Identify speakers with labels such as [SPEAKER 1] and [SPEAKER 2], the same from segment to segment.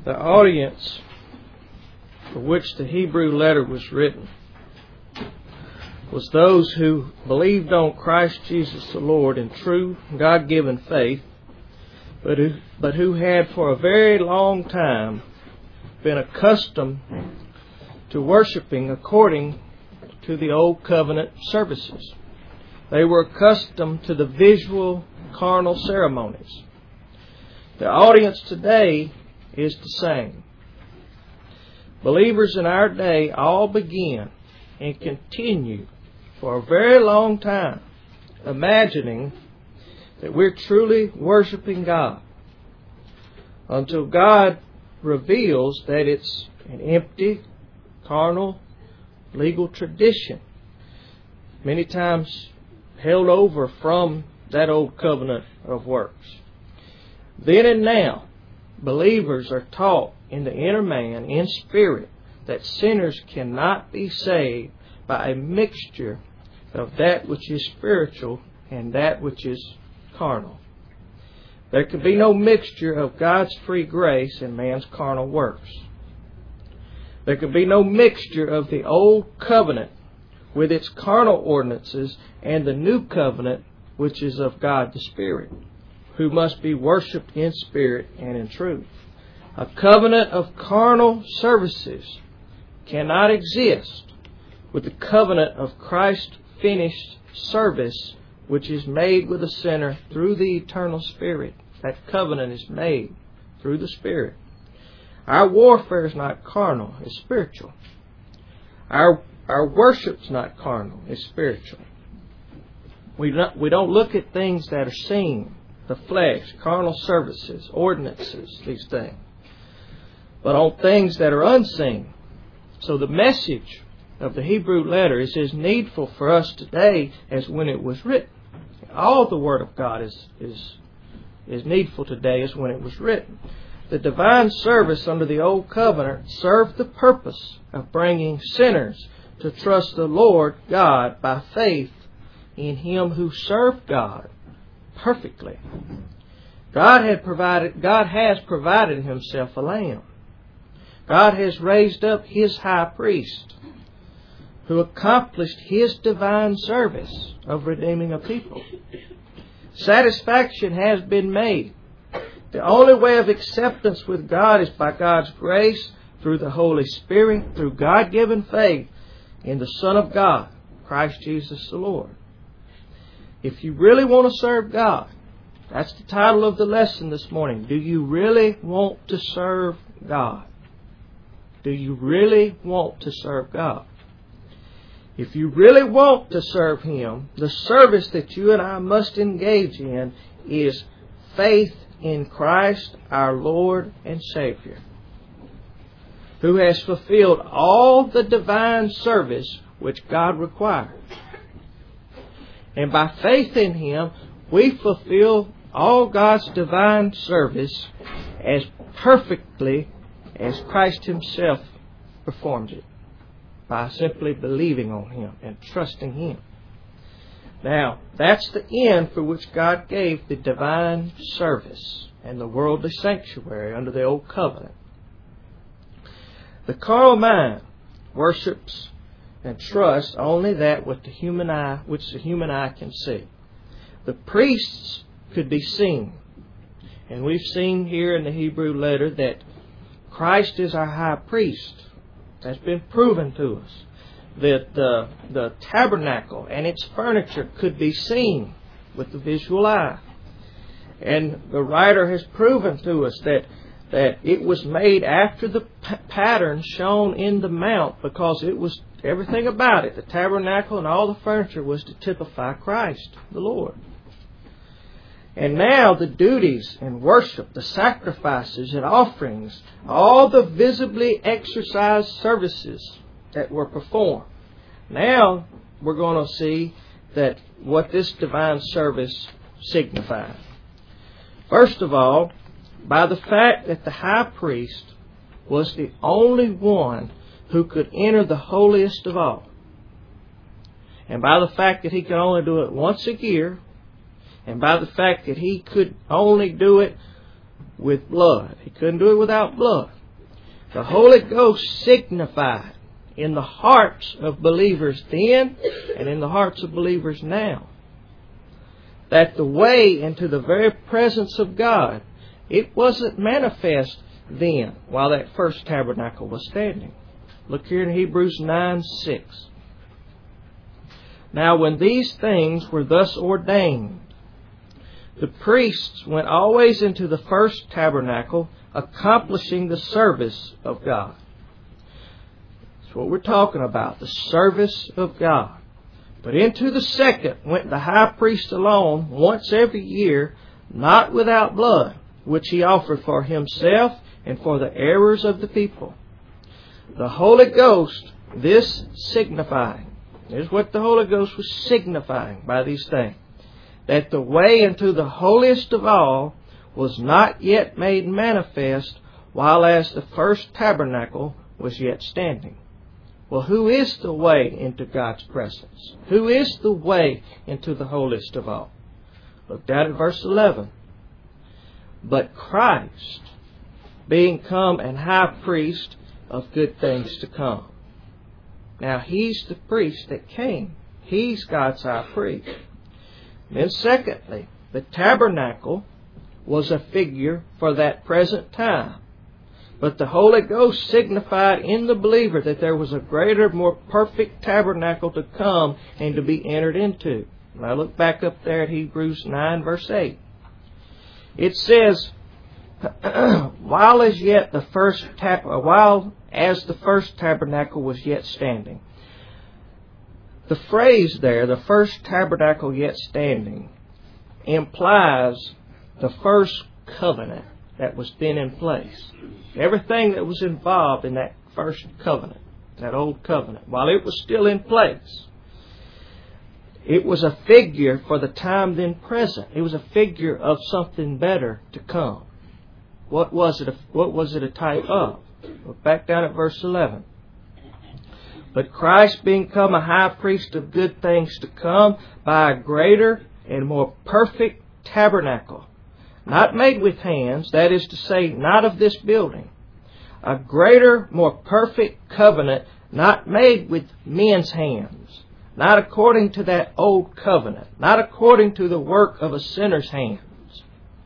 [SPEAKER 1] The audience for which the Hebrew letter was written was those who believed on Christ Jesus the Lord in true God-given faith, but who had for a very long time been accustomed to worshiping according to the Old Covenant services. They were accustomed to the visual, carnal ceremonies. The audience today is the same. Believers in our day all begin and continue for a very long time imagining that we're truly worshiping God until God reveals that it's an empty, carnal, legal tradition, many times held over from that old covenant of works. Then and now, believers are taught in the inner man, in spirit, that sinners cannot be saved by a mixture of that which is spiritual and that which is carnal. There can be no mixture of God's free grace and man's carnal works. There can be no mixture of the old covenant with its carnal ordinances and the new covenant which is of God the Spirit, who must be worshipped in spirit and in truth. A covenant of carnal services cannot exist with the covenant of Christ's finished service, which is made with a sinner through the eternal Spirit. That covenant is made through the Spirit. Our warfare is not carnal, it's spiritual. Our worship's not carnal, it's spiritual. We don't look at things that are seen, the flesh, carnal services, ordinances, these things, but on things that are unseen. So the message of the Hebrew letter is as needful for us today as when it was written. All the Word of God is needful today as when it was written. The divine service under the Old Covenant served the purpose of bringing sinners to trust the Lord God by faith in Him who served God perfectly. God has provided Himself a lamb. God has raised up His high priest who accomplished His divine service of redeeming a people. Satisfaction has been made. The only way of acceptance with God is by God's grace, through the Holy Spirit, through God-given faith in the Son of God, Christ Jesus the Lord. If you really want to serve God, that's the title of the lesson this morning. Do you really want to serve God? Do you really want to serve God? If you really want to serve Him, the service that you and I must engage in is faith in Christ, our Lord and Savior, who has fulfilled all the divine service which God requires. And by faith in Him, we fulfill all God's divine service as perfectly as Christ Himself performs it, by simply believing on Him and trusting Him. Now, that's the end for which God gave the divine service and the worldly sanctuary under the Old Covenant. The carnal mind worships and trusts only that which the human eye can see. The priests could be seen. And we've seen here in the Hebrew letter that Christ is our high priest. That's been proven to us. That the tabernacle and its furniture could be seen with the visual eye. And the writer has proven to us that it was made after the pattern shown in the mount, because it was everything about it. The tabernacle and all the furniture was to typify Christ, the Lord. And now the duties and worship, the sacrifices and offerings, all the visibly exercised services that were performed. Now we're going to see that what this divine service signifies. First of all, by the fact that the high priest was the only one who could enter the holiest of all. And by the fact that he could only do it once a year, and by the fact that he could only do it with blood. He couldn't do it without blood. The Holy Ghost signified in the hearts of believers then and in the hearts of believers now that the way into the very presence of God, it wasn't manifest then while that first tabernacle was standing. Look here in Hebrews 9:6. Now when these things were thus ordained, the priests went always into the first tabernacle, accomplishing the service of God. That's what we're talking about, the service of God. But into the second went the high priest alone, once every year, not without blood, which he offered for himself and for the errors of the people. The Holy Ghost, this signifying, here's what the Holy Ghost was signifying by these things, that the way into the holiest of all was not yet made manifest, while as the first tabernacle was yet standing. Well, who is the way into God's presence? Who is the way into the holiest of all? Look down at verse 11. But Christ, being come an high priest of good things to come. Now, He's the priest that came. He's God's high priest. Then secondly, the tabernacle was a figure for that present time. But the Holy Ghost signified in the believer that there was a greater, more perfect tabernacle to come and to be entered into. Now look back up there at Hebrews 9 verse 8. It says, while as the first tabernacle was yet standing. The phrase there, the first tabernacle yet standing, implies the first covenant that was then in place. Everything that was involved in that first covenant, that old covenant, while it was still in place, it was a figure for the time then present. It was a figure of something better to come. What was it a type of? Look back down at verse 11. But Christ being come a high priest of good things to come by a greater and more perfect tabernacle, not made with hands, that is to say, not of this building. A greater, more perfect covenant, not made with men's hands, not according to that old covenant, not according to the work of a sinner's hands,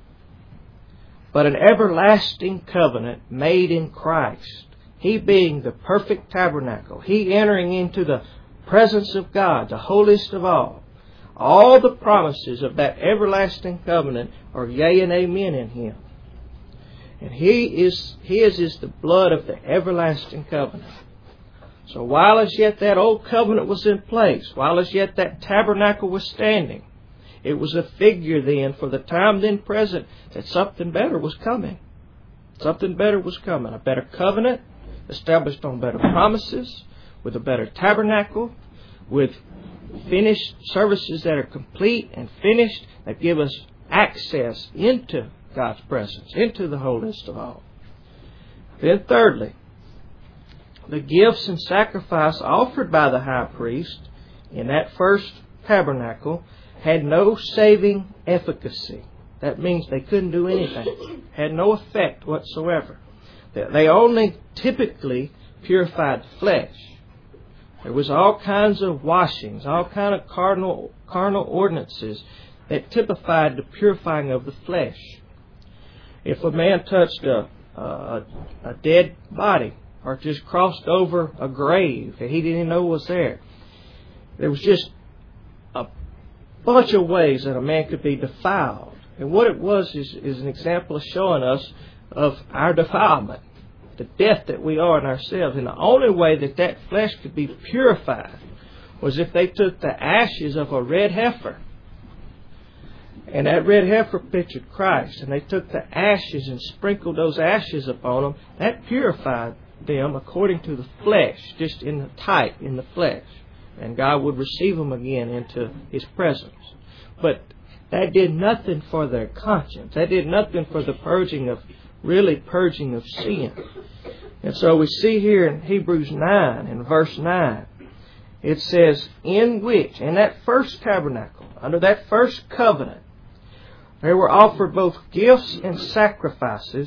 [SPEAKER 1] but an everlasting covenant made in Christ. He being the perfect tabernacle, He entering into the presence of God, the holiest of all. All the promises of that everlasting covenant are yea and amen in Him. And His is the blood of the everlasting covenant. So while as yet that old covenant was in place, while as yet that tabernacle was standing, it was a figure then for the time then present that something better was coming. Something better was coming. A better covenant established on better promises, with a better tabernacle, with finished services that are complete and finished, that give us access into God's presence, into the holiest of all. Then thirdly, the gifts and sacrifice offered by the high priest in that first tabernacle had no saving efficacy. That means they couldn't do anything. Had no effect whatsoever. They only typically purified the flesh. There was all kinds of washings, all kind of carnal ordinances that typified the purifying of the flesh. If a man touched a dead body or just crossed over a grave that he didn't know was there, there was just a bunch of ways that a man could be defiled. And what it was is an example of showing us of our defilement, the death that we are in ourselves. And the only way that flesh could be purified was if they took the ashes of a red heifer. And that red heifer pictured Christ. And they took the ashes and sprinkled those ashes upon them. That purified them according to the flesh, just in the type, in the flesh. And God would receive them again into His presence. But that did nothing for their conscience. That did nothing for the purging of sin. And so we see here in Hebrews 9, in verse 9, it says, in that first tabernacle, under that first covenant, there were offered both gifts and sacrifices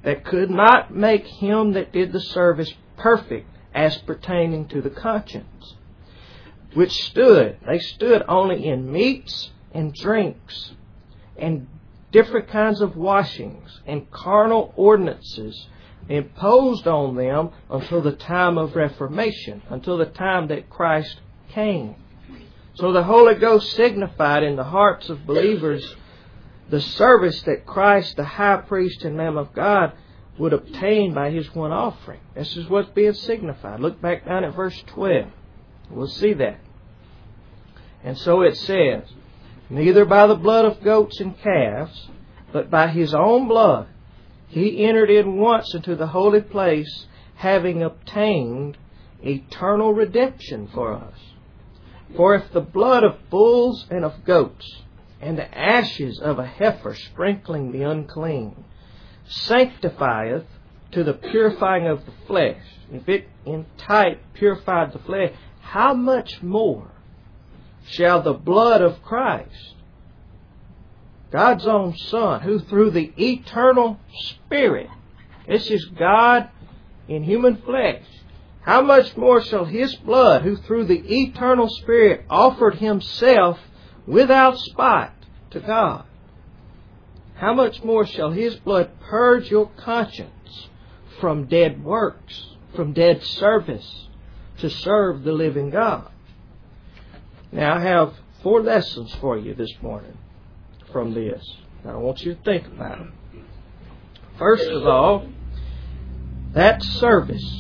[SPEAKER 1] that could not make him that did the service perfect as pertaining to the conscience, which they stood only in meats and drinks and different kinds of washings and carnal ordinances imposed on them until the time of Reformation, until the time that Christ came. So the Holy Ghost signified in the hearts of believers the service that Christ, the high priest and Lamb of God, would obtain by His one offering. This is what's being signified. Look back down at verse 12. We'll see that. And so it says, neither by the blood of goats and calves, but by His own blood, He entered in once into the holy place, having obtained eternal redemption for us. For if the blood of bulls and of goats, and the ashes of a heifer sprinkling the unclean, sanctifieth to the purifying of the flesh, if it in type purified the flesh, how much more shall the blood of Christ, God's own Son, who through the eternal Spirit, this is God in human flesh, how much more shall His blood, who through the eternal Spirit offered Himself without spot to God, how much more shall His blood purge your conscience from dead works, from dead service, to serve the living God? Now I have 4 lessons for you this morning from this. Now I want you to think about them. First of all, that service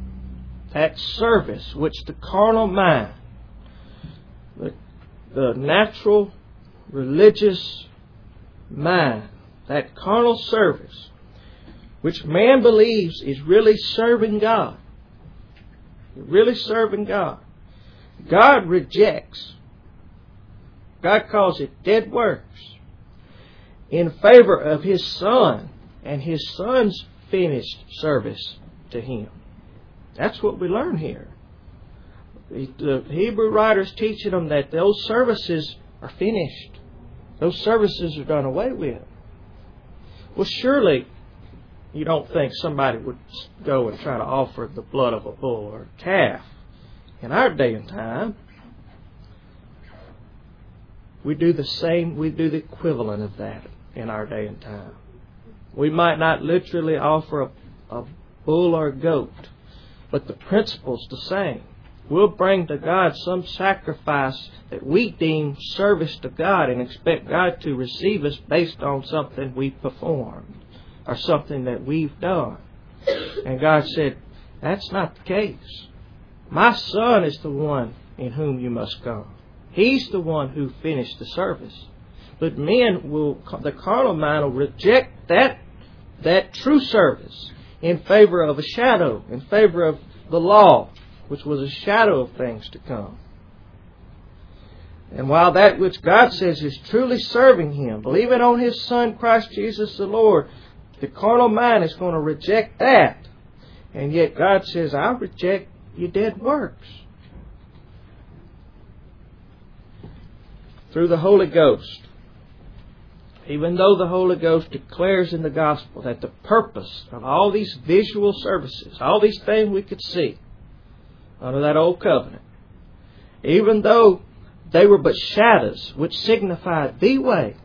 [SPEAKER 1] which the carnal mind, the natural religious mind, that carnal service, which man believes is really serving God, God rejects. God calls it dead works in favor of His Son and His Son's finished service to Him. That's what we learn here. The Hebrew writer's teaching them that those services are finished. Those services are done away with. Well, surely you don't think somebody would go and try to offer the blood of a bull or a calf. In our day and time, we do the equivalent of that in our day and time. We might not literally offer a bull or a goat, but the principle's the same. We'll bring to God some sacrifice that we deem service to God and expect God to receive us based on something we performed or something that we've done. And God said, that's not the case. My Son is the one in whom you must come. He's the one who finished the service. But the carnal mind will reject that true service in favor of a shadow, in favor of the law, which was a shadow of things to come. And while that which God says is truly serving Him, believing on His Son Christ Jesus the Lord, the carnal mind is going to reject that. And yet God says, I reject your dead works. Through the Holy Ghost, even though the Holy Ghost declares in the Gospel that the purpose of all these visual services, all these things we could see under that old covenant, even though they were but shadows which signified the way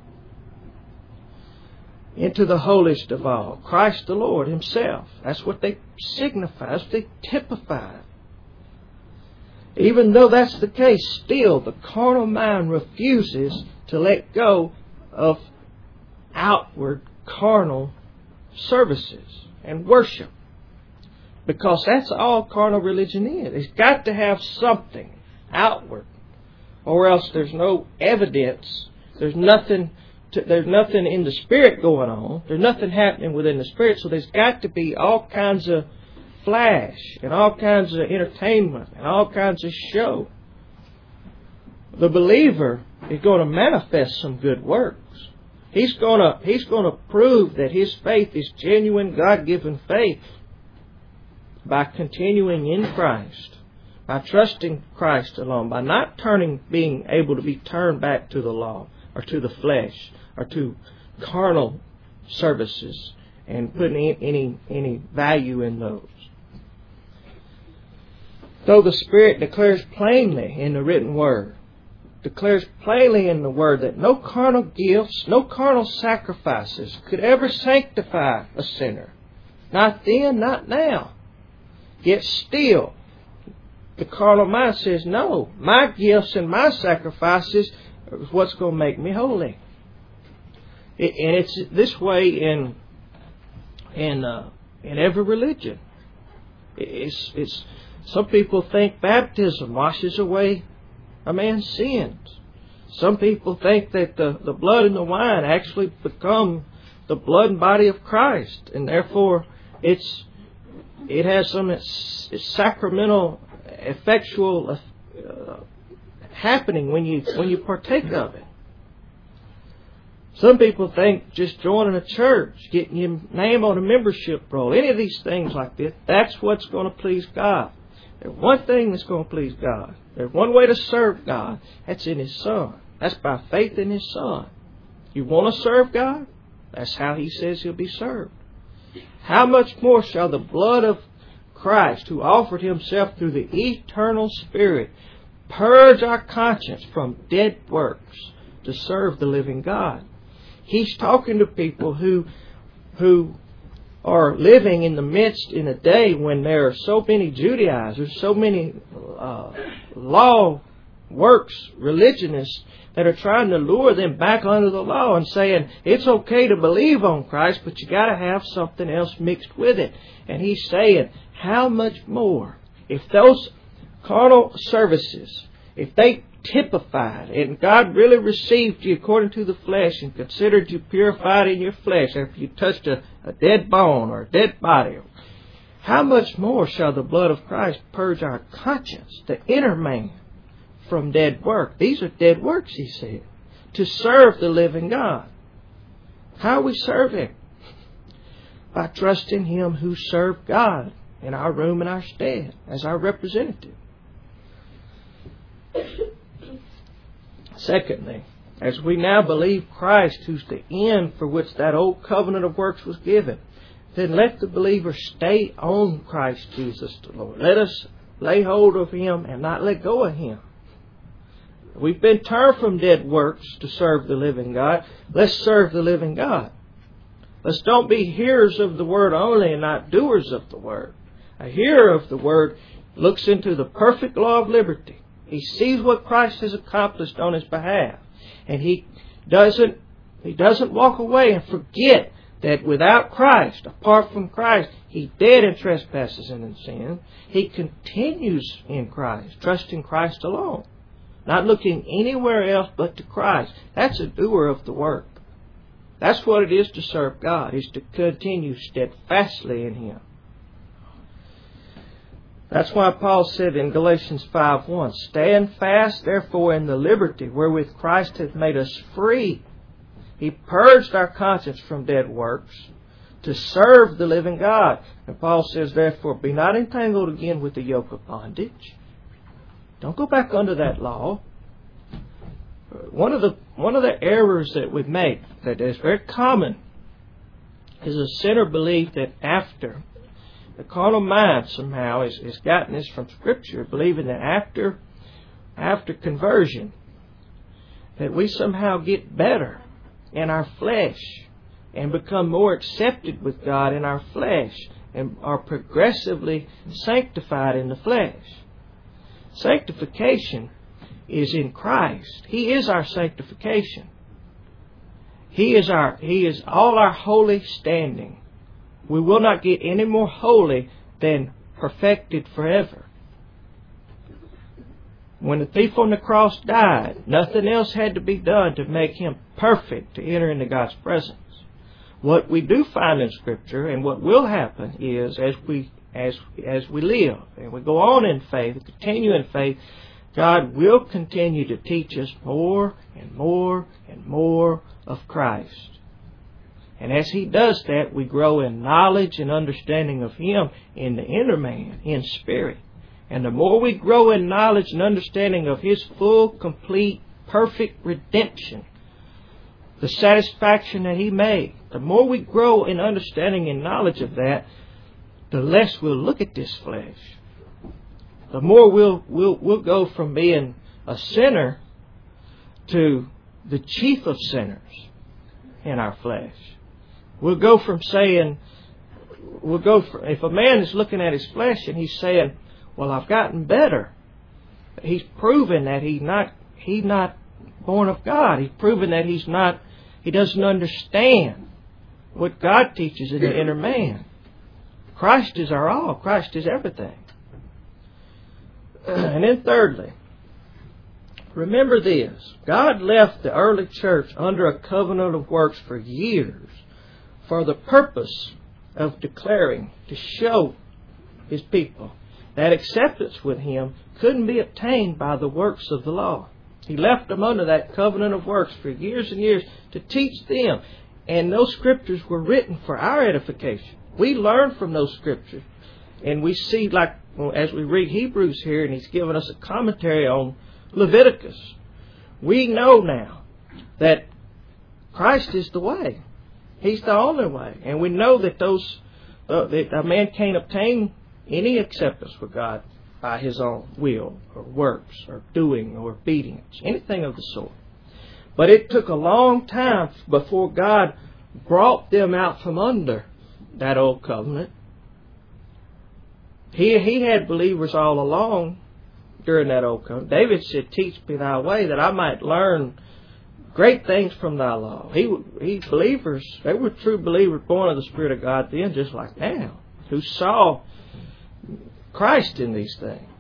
[SPEAKER 1] into the holiest of all, Christ the Lord Himself. That's what they signify. That's what they typify. Even though that's the case, still the carnal mind refuses to let go of outward carnal services and worship. Because that's all carnal religion is. It's got to have something outward, or else there's no evidence. There's nothing in the Spirit going on. There's nothing happening within the Spirit. So there's got to be all kinds of flash and all kinds of entertainment and all kinds of show. The believer is going to manifest some good works. He's going to prove that his faith is genuine, God-given faith by continuing in Christ, by trusting Christ alone, by not being able to be turned back to the law or to the flesh or to carnal services and putting any value in those. Though the Spirit declares plainly in the written Word, declares plainly in the Word that no carnal gifts, no carnal sacrifices could ever sanctify a sinner. Not then, not now. Yet still, the carnal mind says, no, my gifts and my sacrifices is what's going to make me holy. And it's this way in every religion. It's some people think baptism washes away a man's sins. Some people think that the blood and the wine actually become the blood and body of Christ, and therefore it has some sacramental, effectual happening when you partake of it. Some people think just joining a church, getting your name on a membership roll, any of these things like this, that's what's going to please God. There's one thing that's going to please God. There's one way to serve God. That's in His Son. That's by faith in His Son. You want to serve God? That's how He says He'll be served. How much more shall the blood of Christ, who offered Himself through the eternal Spirit, purge our conscience from dead works to serve the living God? He's talking to people who are living in the midst in a day when there are so many Judaizers, so many law works religionists that are trying to lure them back under the law and saying it's okay to believe on Christ, but you got to have something else mixed with it. And He's saying, how much more if those carnal services, if they typified and God really received you according to the flesh and considered you purified in your flesh after you touched a dead bone or a dead body, how much more shall the blood of Christ purge our conscience, the inner man, from dead work? These are dead works, He said, to serve the living God. How we serve Him? By trusting Him who served God in our room and our stead as our representative. Secondly, as we now believe Christ, who's the end for which that old covenant of works was given, then let the believer stay on Christ Jesus the Lord. Let us lay hold of Him and not let go of Him. We've been turned from dead works to serve the living God. Let's serve the living God. Let's don't be hearers of the Word only and not doers of the Word. A hearer of the Word looks into the perfect law of liberty. He sees what Christ has accomplished on his behalf. And he doesn't walk away and forget that without Christ, apart from Christ, he's dead in trespasses and in sin. He continues in Christ, trusting Christ alone, not looking anywhere else but to Christ. That's a doer of the work. That's what it is to serve God, is to continue steadfastly in Him. That's why Paul said in Galatians 5:1, stand fast, therefore, in the liberty wherewith Christ hath made us free. He purged our conscience from dead works to serve the living God. And Paul says, therefore, be not entangled again with the yoke of bondage. Don't go back under that law. One of the errors that we make, that is very common, is a sinner belief that after the carnal mind somehow has gotten this from Scripture, believing that after conversion, that we somehow get better in our flesh and become more accepted with God in our flesh and are progressively sanctified in the flesh. Sanctification is in Christ. He is our sanctification. He is all our holy standing. We will not get any more holy than perfected forever. When the thief on the cross died, nothing else had to be done to make him perfect to enter into God's presence. What we do find in Scripture, and what will happen, is as we live and we go on in faith, continue in faith, God will continue to teach us more and more and more of Christ. And as He does that, we grow in knowledge and understanding of Him in the inner man, in spirit. And the more we grow in knowledge and understanding of His full, complete, perfect redemption, the satisfaction that He made. The more we grow in understanding and knowledge of that, the less we'll look at this flesh. The more we'll go from being a sinner to the chief of sinners in our flesh. We'll go from saying, if a man is looking at his flesh and he's saying, well, I've gotten better, he's proven that he's not born of God. He's proven that he doesn't understand what God teaches in the inner man. Christ is our all. Christ is everything. And then thirdly, remember this. God left the early church under a covenant of works for years for the purpose of declaring, to show His people that acceptance with Him couldn't be obtained by the works of the law. He left them under that covenant of works for years and years to teach them. And those scriptures were written for our edification. We learn from those scriptures. And we see, like as we read Hebrews here, and he's given us a commentary on Leviticus, we know now that Christ is the way. He's the only way. And we know that that a man can't obtain any acceptance with God by his own will or works or doing or obedience, anything of the sort. But it took a long time before God brought them out from under that old covenant. He had believers all along during that old covenant. David said, teach me thy way that I might learn great things from thy law. Believers, they were true believers born of the Spirit of God then, just like now, who saw Christ in these things.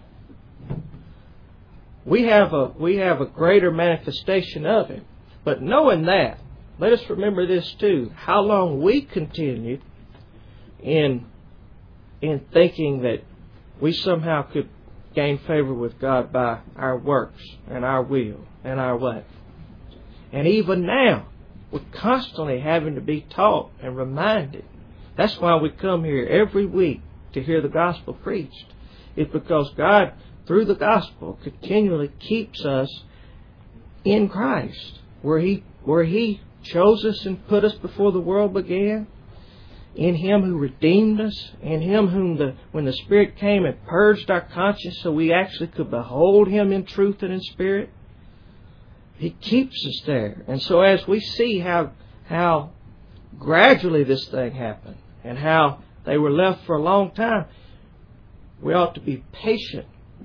[SPEAKER 1] We have a greater manifestation of Him. But knowing that, let us remember this too. How long we continued in thinking that we somehow could gain favor with God by our works and our will and our way. And even now, we're constantly having to be taught and reminded. That's why we come here every week to hear the gospel preached. It's because God, through the gospel, continually keeps us in Christ, where He chose us and put us before the world began, in Him who redeemed us, in Him whom when the Spirit came and purged our conscience so we actually could behold Him in truth and in spirit. He keeps us there. And so as we see how gradually this thing happened and how they were left for a long time, we ought to be patient,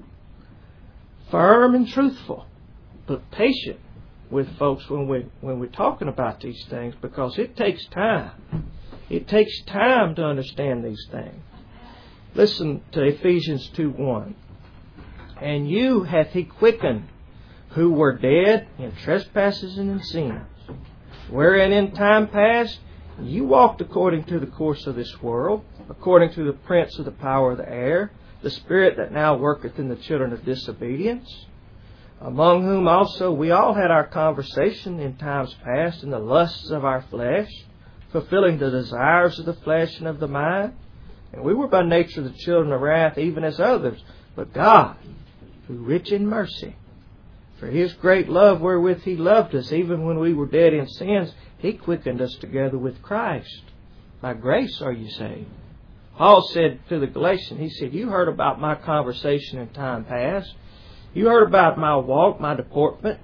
[SPEAKER 1] firm and truthful, but patient with folks when we're talking about these things, because it takes time. It takes time to understand these things. Listen to Ephesians 2:1. And you hath He quickened, who were dead in trespasses and in sins, wherein in time past you walked according to the course of this world, according to the prince of the power of the air, the spirit that now worketh in the children of disobedience, among whom also we all had our conversation in times past in the lusts of our flesh, fulfilling the desires of the flesh and of the mind. And we were by nature the children of wrath, even as others. But God, who rich in mercy, for His great love wherewith He loved us, even when we were dead in sins, He quickened us together with Christ. By grace are you saved. Paul said to the Galatians, he said, you heard about my conversation in time past. You heard about my walk, my deportment.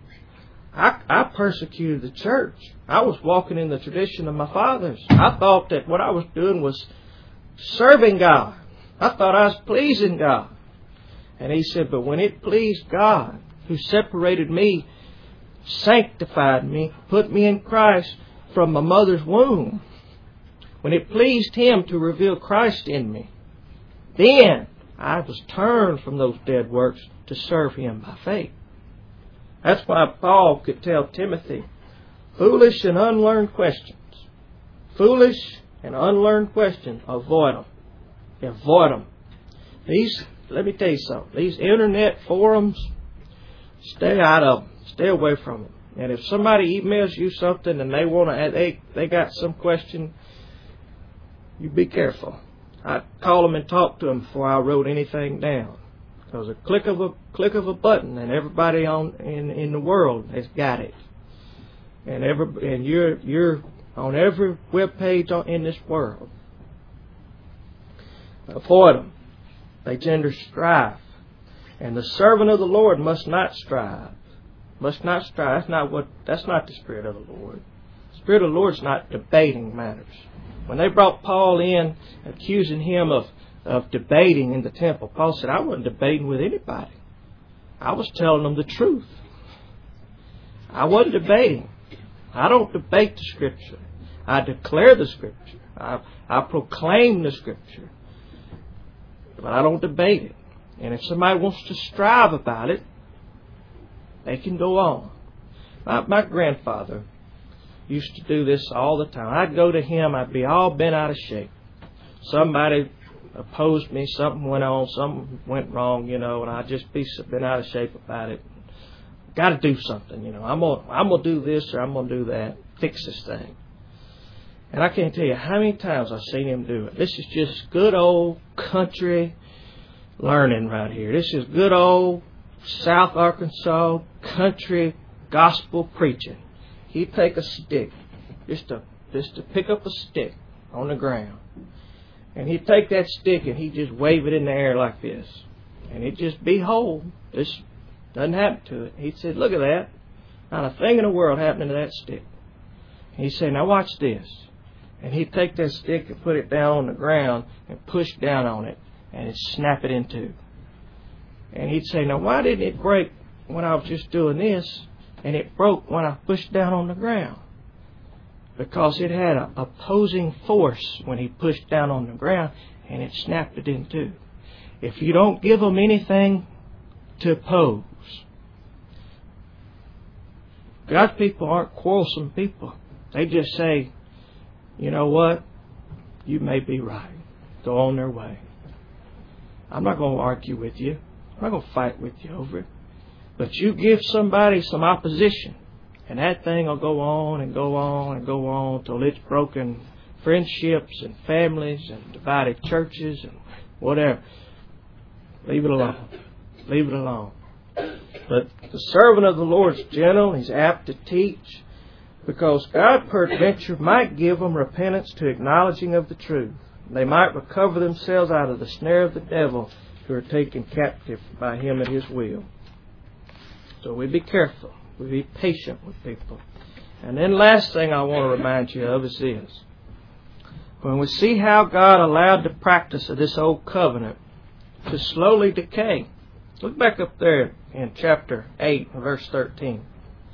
[SPEAKER 1] I persecuted the church. I was walking in the tradition of my fathers. I thought that what I was doing was serving God. I thought I was pleasing God. And he said, but when it pleased God, who separated me, sanctified me, put me in Christ from my mother's womb, when it pleased Him to reveal Christ in me, then I was turned from those dead works to serve Him by faith. That's why Paul could tell Timothy, foolish and unlearned questions. Foolish and unlearned questions, avoid them. Avoid them. Let me tell you something. These internet forums, stay out of them. Stay away from them. And if somebody emails you something and they got some question, you be careful. I call them and talk to them before I wrote anything down. Because a click of a button and everybody in the world has got it. and you're on every web page in this world. Avoid them. They gender strife. And the servant of the Lord must not strive. Must not strive. That's not the Spirit of the Lord. The Spirit of the Lord is not debating matters. When they brought Paul in, accusing him of debating in the temple, Paul said, I wasn't debating with anybody. I was telling them the truth. I wasn't debating. I don't debate the Scripture. I declare the Scripture. I proclaim the Scripture. But I don't debate it. And if somebody wants to strive about it, they can go on. My grandfather used to do this all the time. I'd go to him, I'd be all bent out of shape. Somebody opposed me, something went on, something went wrong, and I'd just be bent out of shape about it. Got to do something, I'm gonna do this or I'm gonna do that. Fix this thing. And I can't tell you how many times I've seen him do it. This is just good old country learning right here. This is good old South Arkansas country gospel preaching. He'd take a stick, just to pick up a stick on the ground. And he'd take that stick and he'd just wave it in the air like this. And it'd just be whole. This doesn't happen to it. He'd say, look at that. Not a thing in the world happening to that stick. And he'd say, now watch this. And he'd take that stick and put it down on the ground and push down on it. And it'd snap it in two. And he'd say, now why didn't it break when I was just doing this? And it broke when I pushed down on the ground. Because it had an opposing force when he pushed down on the ground, and it snapped it in two. If you don't give them anything to oppose, God's people aren't quarrelsome people. They just say, you know what? You may be right. Go on their way. I'm not going to argue with you. I'm not going to fight with you over it. But you give somebody some opposition, and that thing will go on and go on and go on till it's broken friendships and families and divided churches and whatever. Leave it alone. Leave it alone. But the servant of the Lord is gentle. He's apt to teach, because God peradventure might give them repentance to acknowledging of the truth. They might recover themselves out of the snare of the devil, who are taken captive by him at his will. So we be careful. We be patient with people. And then last thing I want to remind you of is this. When we see how God allowed the practice of this old covenant to slowly decay. Look back up there in chapter 8, verse 13.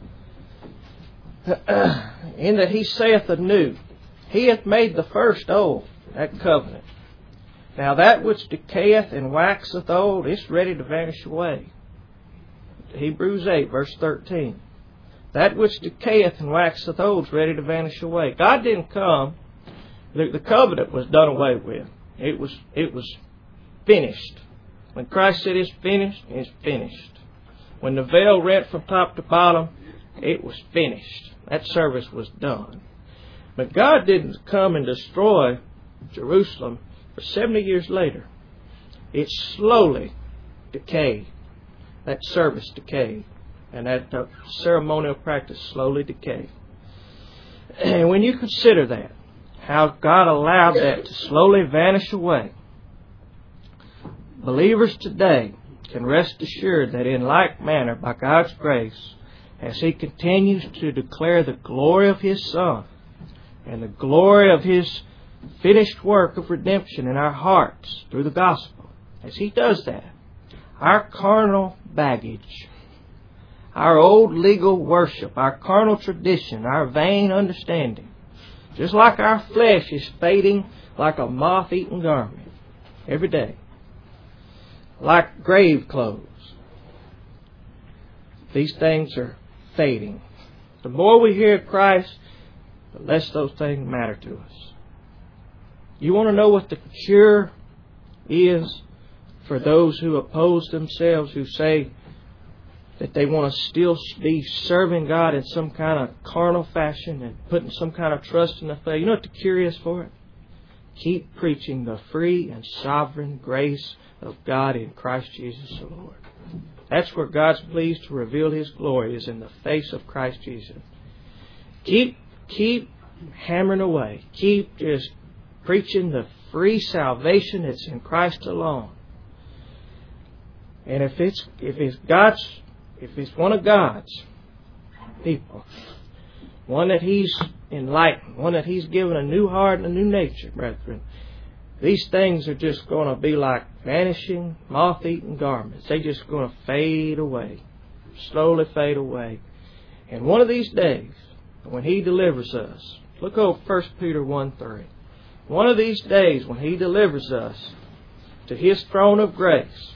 [SPEAKER 1] In that he saith anew, he hath made the first old, that covenant. Now that which decayeth and waxeth old, it's ready to vanish away. Hebrews 8, verse 13. That which decayeth and waxeth old is ready to vanish away. God didn't come. The covenant was done away with. It was finished. When Christ said it's finished, it's finished. When the veil rent from top to bottom, it was finished. That service was done. But God didn't come and destroy Jerusalem for 70 years later. It slowly decayed. That service decayed. And that ceremonial practice slowly decayed. And when you consider that, how God allowed that to slowly vanish away, believers today can rest assured that in like manner, by God's grace, as He continues to declare the glory of His Son and the glory of His finished work of redemption in our hearts through the gospel, as He does that, our carnal baggage, our old legal worship, our carnal tradition, our vain understanding, just like our flesh is fading like a moth-eaten garment every day, like grave clothes, these things are fading. The more we hear Christ, the less those things matter to us. You want to know what the cure is for those who oppose themselves, who say that they want to still be serving God in some kind of carnal fashion and putting some kind of trust in the faith? You know what the cure is for it? Keep preaching the free and sovereign grace of God in Christ Jesus the Lord. That's where God's pleased to reveal His glory, is in the face of Christ Jesus. Keep hammering away. Keep just preaching the free salvation that's in Christ alone. And if it's one of God's people, one that He's enlightened, one that He's given a new heart and a new nature, brethren, these things are just going to be like vanishing, moth-eaten garments. They're just going to fade away, slowly fade away. And one of these days, when He delivers us, look over 1 Peter 1:3. One of these days, when He delivers us to His throne of grace,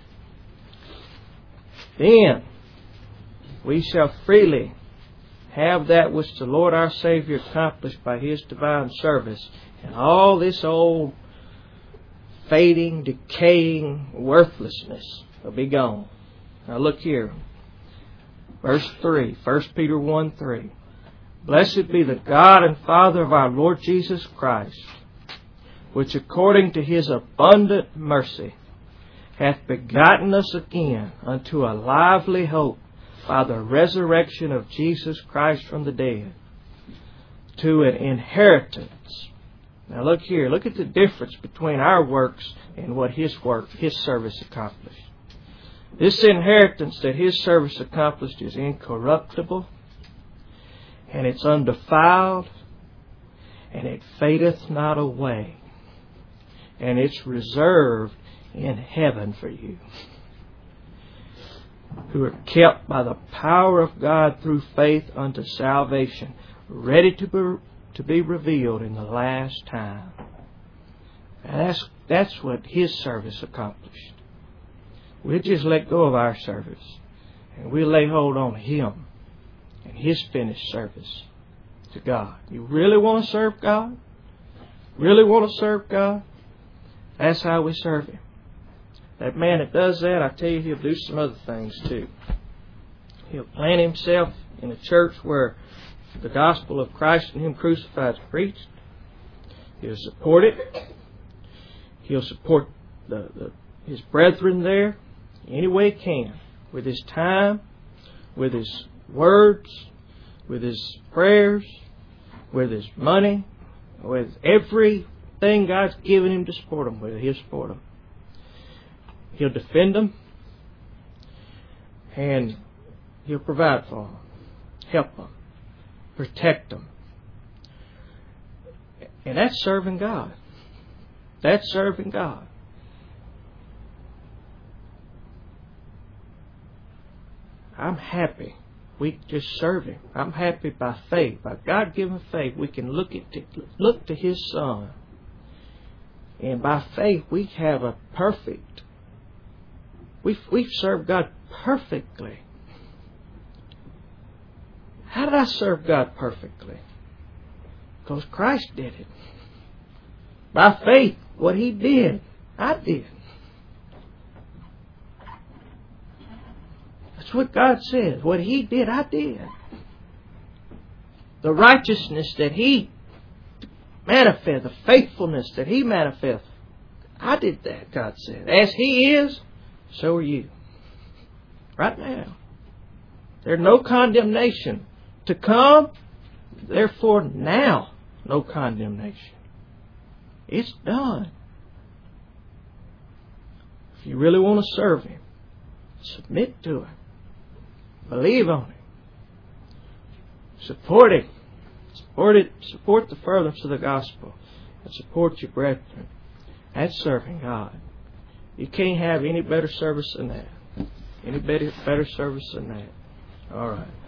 [SPEAKER 1] then we shall freely have that which the Lord our Savior accomplished by His divine service, and all this old fading, decaying worthlessness will be gone. Now look here. Verse 3, 1 Peter 1:3. Blessed be the God and Father of our Lord Jesus Christ, which according to His abundant mercy hath begotten us again unto a lively hope by the resurrection of Jesus Christ from the dead, to an inheritance. Now look here. Look at the difference between our works and what His service accomplished. This inheritance that His service accomplished is incorruptible, and it's undefiled, and it fadeth not away, and it's reserved in heaven for you, who are kept by the power of God through faith unto salvation, ready to be revealed in the last time. And that's what His service accomplished. We'll just let go of our service, and we'll lay hold on Him and His finished service to God. You really want to serve God? Really want to serve God? That's how we serve Him. That man that does that, I tell you, he'll do some other things too. He'll plant himself in a church where the gospel of Christ and Him crucified is preached. He'll support it. He'll support his brethren there any way he can, with his time, with his words, with his prayers, with his money, with everything God's given him to support them with. He'll support them. He'll defend them, and He'll provide for them, help them, protect them. And that's serving God. That's serving God. I'm happy we just serve Him. I'm happy by faith, by God-given faith. We can look to His Son, and by faith we have a perfect. We've served God perfectly. How did I serve God perfectly? Because Christ did it. By faith, what He did, I did. That's what God says. What He did, I did. The righteousness that He manifested, the faithfulness that He manifested, I did that, God said. As He is, so are you. Right now. There's no condemnation to come. Therefore, now, no condemnation. It's done. If you really want to serve Him, submit to Him. Believe on Him. Support Him. Support the furtherance of the gospel. And support your brethren. That's serving God. You can't have any better service than that. Any better service than that. All right.